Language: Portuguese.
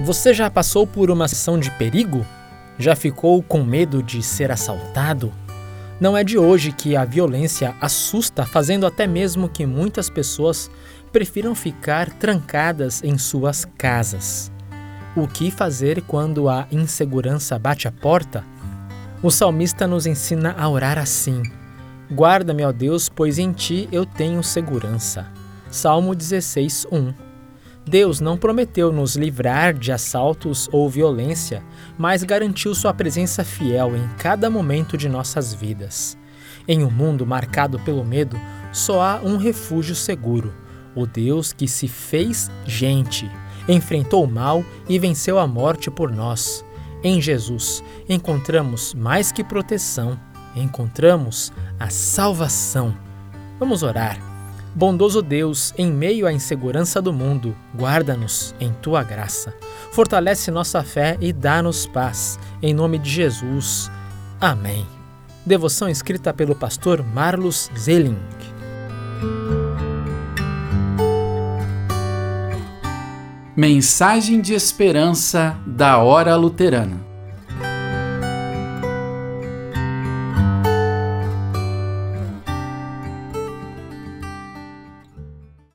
Você já passou por uma situação de perigo? Já ficou com medo de ser assaltado? Não é de hoje que a violência assusta, fazendo até mesmo que muitas pessoas prefiram ficar trancadas em suas casas. O que fazer quando a insegurança bate a porta? O salmista nos ensina a orar assim: Guarda-me, ó Deus, pois em ti eu tenho segurança. Salmo 16:1. Deus não prometeu nos livrar de assaltos ou violência, mas garantiu sua presença fiel em cada momento de nossas vidas. Em um mundo marcado pelo medo, só há um refúgio seguro: o Deus que se fez gente, enfrentou o mal e venceu a morte por nós. Em Jesus, encontramos mais que proteção, encontramos a salvação. Vamos orar. Bondoso Deus, em meio à insegurança do mundo, guarda-nos em Tua graça. Fortalece nossa fé e dá-nos paz. Em nome de Jesus. Amém. Devoção escrita pelo pastor Marlos Zeling. Mensagem de esperança da Hora Luterana.